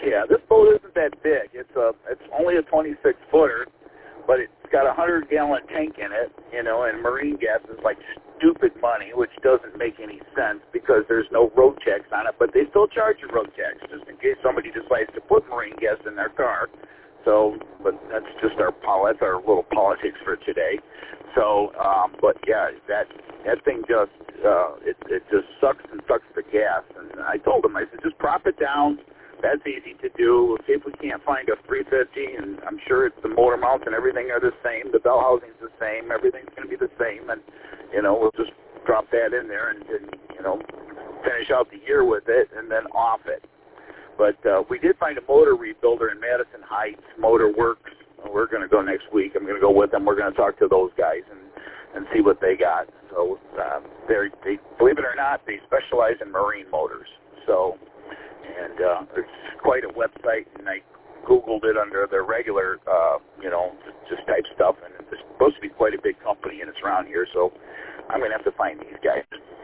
Yeah, this boat isn't that big. It's only a 26-footer, but it's got a 100-gallon tank in it, you know, and marine gas is like stupid money, which doesn't make any sense because there's no road checks on it, but they still charge you road checks just in case somebody decides to put marine gas in their car. So, but that's just that's our little politics for today. So, but yeah, that thing just it just sucks and sucks the gas. And I told him, I said, just prop it down. That's easy to do. We'll see if we can't find a 350, and I'm sure it's the motor mounts and everything are the same. The bell housing's the same. Everything's going to be the same, and you know, we'll just drop that in there and you know, finish out the year with it and then off it. But we did find a motor rebuilder in Madison Heights, Motor Works. We're going to go next week. I'm going to go with them. We're going to talk to those guys and see what they got. So they believe it or not, they specialize in marine motors. So, and it's quite a website, and I Googled it under their regular, you know, just type stuff, and it's supposed to be quite a big company, and it's around here. So I'm going to have to find these guys.